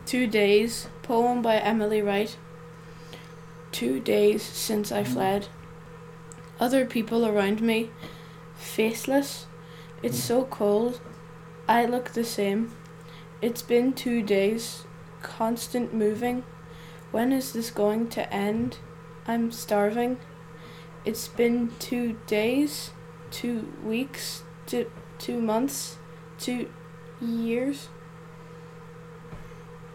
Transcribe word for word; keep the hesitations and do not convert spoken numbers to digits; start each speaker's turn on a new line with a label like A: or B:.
A: Two Days, poem by Emily Wright. Two days since I fled. Other people around me, faceless. It's so cold. I look the same. It's been two days, constant moving. When is this going to end? I'm starving. It's been two days, two weeks, two, two months, two years.